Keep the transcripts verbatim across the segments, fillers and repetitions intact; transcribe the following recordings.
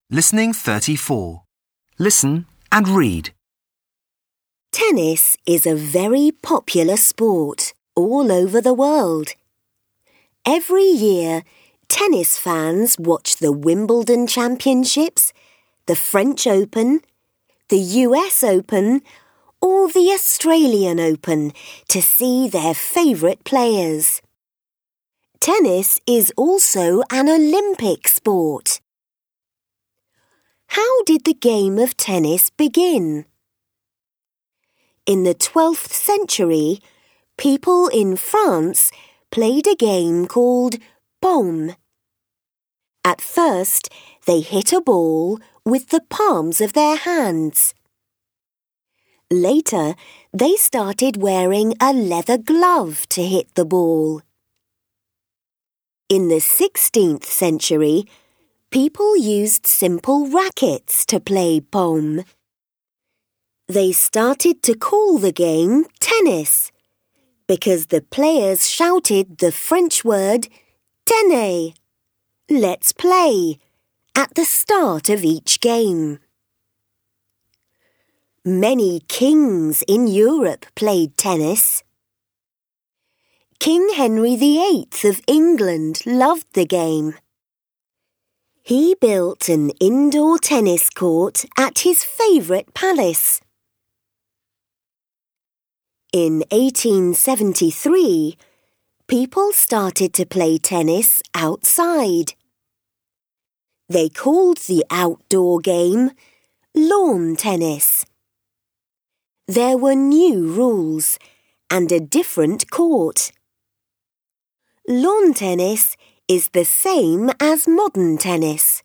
Listening thirty-four. Listen and read. Tennis is a very popular sport all over the world. Every year, tennis fans watch the Wimbledon Championships, the French Open, the U S Open, or the Australian Open to see their favourite players. Tennis is also an Olympic sport. How did the game of tennis begin? In the twelfth century, people in France played a game called paume. At first, they hit a ball with the palms of their hands. Later, they started wearing a leather glove to hit the ball. In the sixteenth century, people used simple rackets to play paume. They started to call the game tennis because the players shouted the French word tenez, let's play, at the start of each game. Many kings in Europe played tennis. King Henry the Eighth of England loved the game. He built an indoor tennis court at his favourite palace. In eighteen seventy-three, people started to play tennis outside. They called the outdoor game lawn tennis. There were new rules and a different court. Lawn tennis is the same as modern tennis.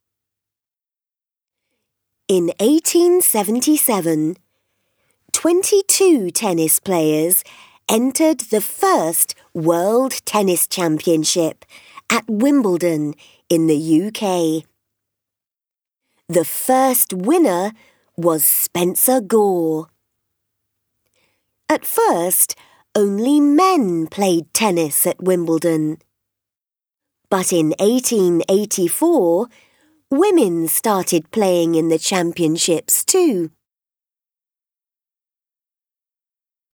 In eighteen seventy-seven, twenty-two tennis players entered the first World Tennis Championship at Wimbledon in the U K. The first winner was Spencer Gore. At first, only men played tennis at Wimbledon. But in eighteen eighty-four, women started playing in the championships too.